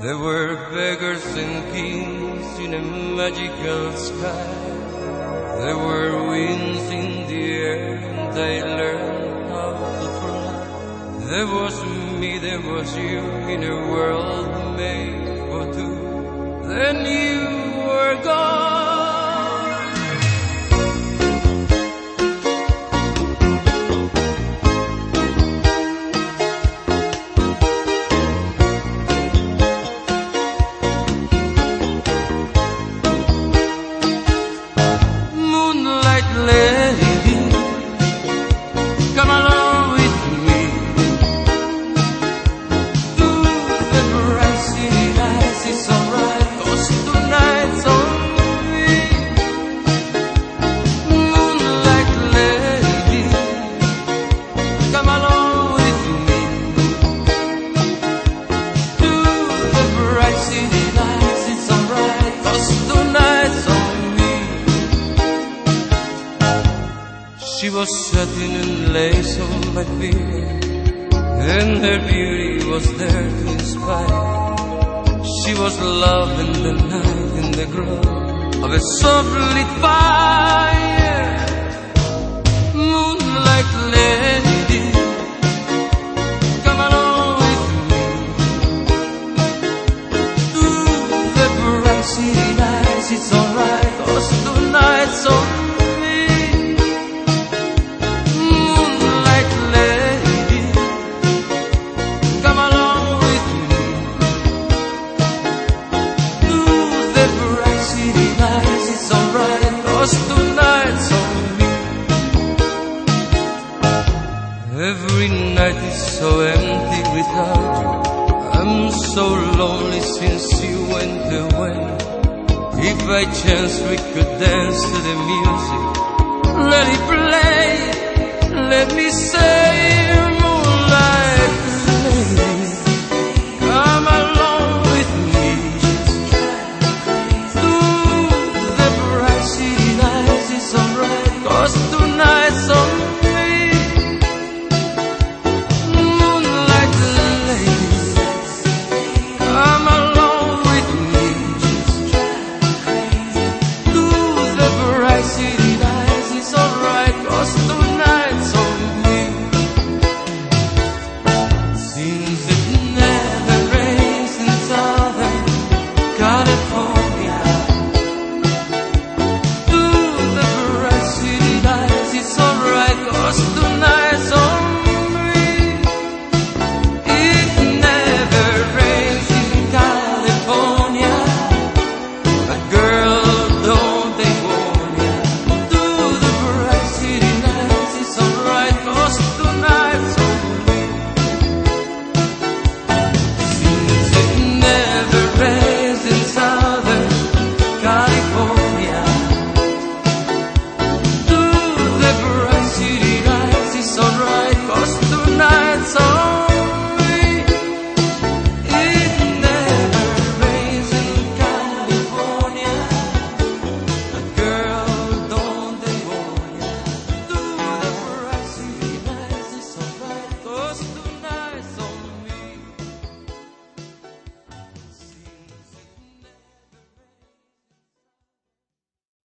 There were beggars and kings in a magical sky. There were winds in the air and I learned how to fly. There was me, there was you in a world made for two. Then you were gone. Lady, come along with me to the bright city lights. It's alright, 'cause tonight's on me. Moonlight lady, come along with me to the bright city lights. It's alright, 'cause tonight's on me. She was satin and lace on my feet, and her beauty was there to inspire. She was love in the night, in the glow of a soft-lit fire. Moonlight lady, come along with me to the bright city lights. It's alright, 'cause tonight's on me. Every night is so empty without you. I'm so lonely since you went away. If by chance we could dance to the music, let it play. Let me say